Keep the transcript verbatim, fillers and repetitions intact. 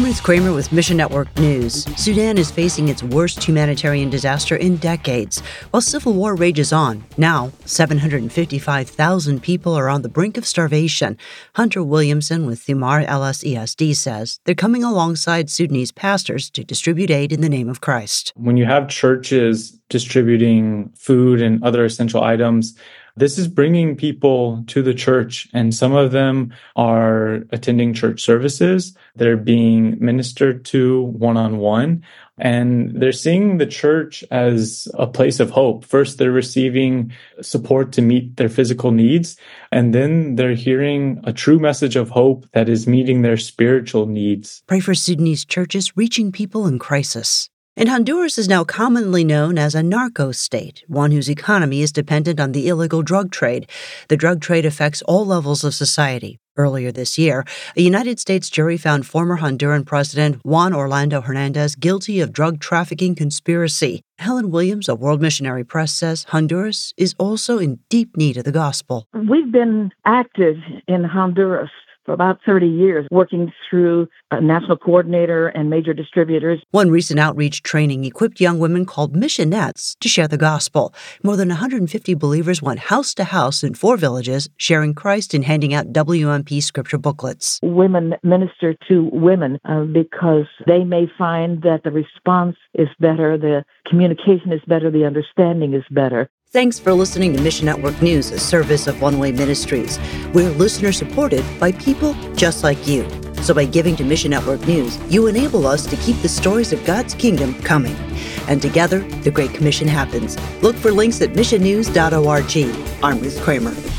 Ruth Kramer with Mission Network News. Sudan is facing its worst humanitarian disaster in decades. While civil war rages on, now seven hundred fifty-five thousand people are on the brink of starvation. Hunter Williamson with Thumar L S E S D says they're coming alongside Sudanese pastors to distribute aid in the name of Christ. When you have churches distributing food and other essential items, this is bringing people to the church, and some of them are attending church services. They're being ministered to one-on-one, and they're seeing the church as a place of hope. First, they're receiving support to meet their physical needs, and then they're hearing a true message of hope that is meeting their spiritual needs. Pray for Sudanese churches reaching people in crisis. And Honduras is now commonly known as a narco state, one whose economy is dependent on the illegal drug trade. The drug trade affects all levels of society. Earlier this year, a United States jury found former Honduran President Juan Orlando Hernandez guilty of drug trafficking conspiracy. Helen Williams of World Missionary Press says Honduras is also in deep need of the gospel. We've been active in Honduras for about thirty years, working through a national coordinator and major distributors. One recent outreach training equipped young women called missionettes to share the gospel. More than one hundred fifty believers went house to house in four villages, sharing Christ and handing out W M P scripture booklets. Women minister to women uh, because they may find that the response is better, the communication is better, the understanding is better. Thanks for listening to Mission Network News, a service of One Way Ministries. We're listener-supported by people just like you. So by giving to Mission Network News, you enable us to keep the stories of God's kingdom coming. And together, the Great Commission happens. Look for links at mission news dot org. I'm Ruth Kramer.